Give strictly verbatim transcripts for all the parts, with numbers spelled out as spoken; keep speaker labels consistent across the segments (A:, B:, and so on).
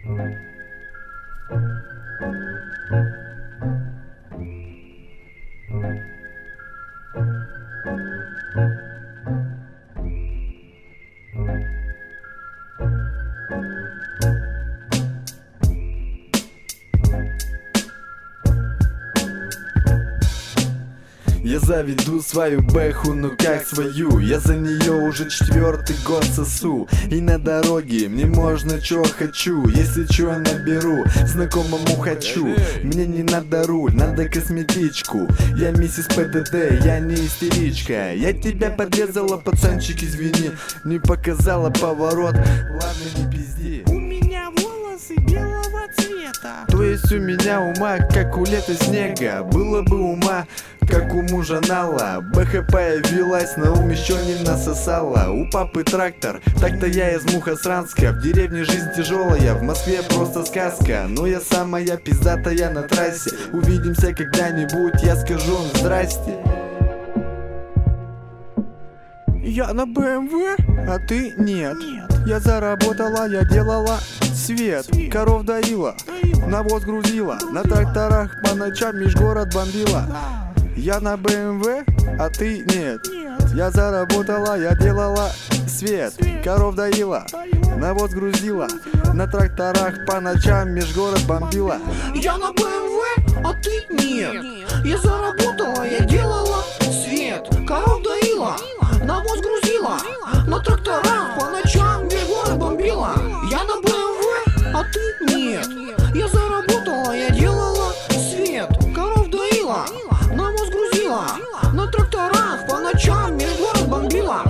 A: Я заведу свою бэху, ну как свою. Я за нее уже четвертый год сосу. И на дороге мне можно чё хочу. Если чё наберу, знакомому хочу. Мне не надо руль, надо косметичку. Я миссис ПДД, я не истеричка. Я тебя подрезала, пацанчик, извини. Не показала поворот, ладно, не пизди.
B: У меня волосы белого цвета.
A: То есть у меня ума, как у лета снега. Было бы ума, как у мужа Нала. БХ появилась, на ум еще не насосала. У папы трактор, так-то я из Мухосранска. В деревне жизнь тяжелая, в Москве просто сказка. Но я самая пиздатая на трассе. Увидимся когда-нибудь, я скажу здрасте.
B: Я на БМВ,
A: А ты нет.
B: Нет.
A: Я заработала, я делала свет,
B: Свет.
A: коров доила,
B: доила.
A: навоз грузила, на тракторах по ночам межгород бомбила.
B: Да.
A: Я на БМВ, а ты нет.
B: Нет.
A: Я заработала, я делала свет,
B: Свет.
A: коров доила,
B: Доила.
A: навоз грузила, на тракторах по ночам межгород бомбила.
C: Я на БМВ, а ты нет. Я заработала, я делала свет, коров доила, навоз грузила, на тракторах по ночам весь город бомбила. Я на БМВ, а ты нет. Я заработала, я делала свет, коров доила, навоз грузила, на тракторах по ночам весь город бомбила.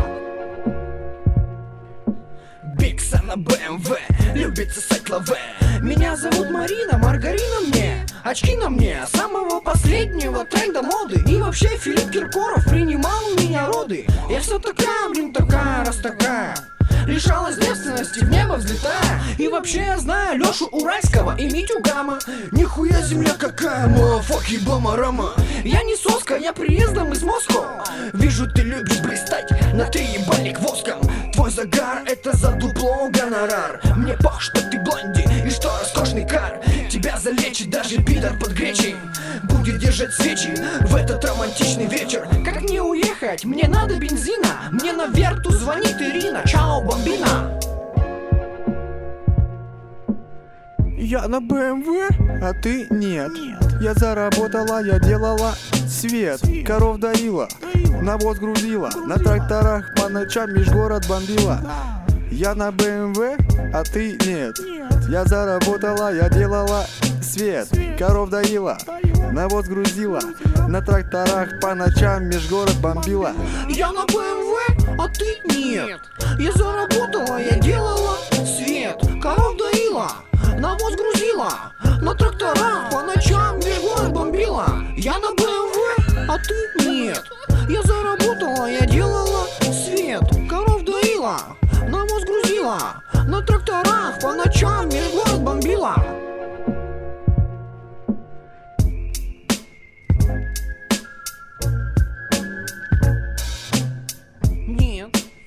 C: Бикса на БМВ, любит сосать лаве. Меня зовут Марина, маргарина мне, очки на мне, самого последнего тренда моды. И вообще Филипп Киркоров принимал у меня роды. Я все такая, блин, такая, раз такая, лишалась девственности, в небо взлетая. И вообще я знаю Лешу Уральского и Митю Гамма. Нихуя земля какая, мафаки бамарама. Я не соска, я приездом из Москвы. Вижу, ты любишь блистать, на три ебальник воском. Твой загар это за дупло гонорар. Мне пох, что ты блонди и что роскошный кар. Тебя залечит даже пидор под гречей. Будет держать свечи в этот романтичный вечер. Как мне уехать? Мне надо бензина. Мне на верту звонит Ирина. Чао, бомбина.
A: Я на БМВ, а ты нет.
B: Нет.
A: Я заработала, я делала свет,
B: Свет.
A: коров доила,
B: Доила.
A: навоз грузила, на
B: Грузила.
A: тракторах по ночам межгород бомбила.
B: Да.
A: Я на БМВ, а ты нет.
B: Нет.
A: Я заработала, я делала свет,
B: Свет.
A: коров доила,
B: Доила.
A: навоз грузила,
B: Грузила.
A: на тракторах по ночам межгород бомбила.
C: Я на БМВ, а ты нет. Я заработала, я делала свет, коров доила, навоз грузила, на тракторах по ночам весь город бомбила. Я на БМВ, а ты нет. Я заработала, я делала свет, коров доила, навоз грузила, на тракторах по ночам весь город бомбила. Нет.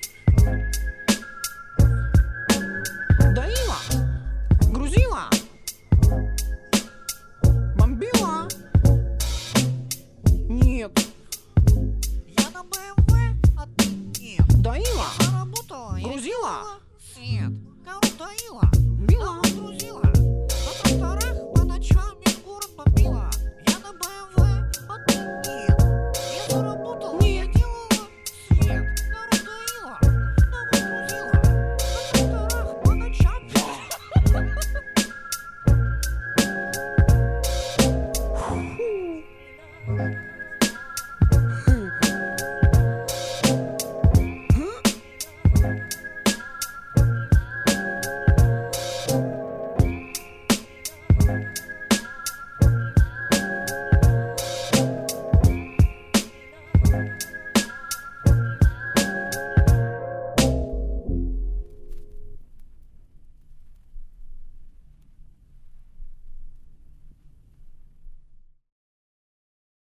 C: Доила, грузила, бомбила. Нет.
D: Я на БМВ, а ты нет.
C: Доила,
D: Заработала, я
C: грузила,
D: делала свет, коров доила,
C: била.
D: навоз грузила, на тракторах по ночам весь город бомбила. Я на БМВ, а ты нет. Я заработала, я делала свет, коров доила, навоз грузила, на тракторах по ночам.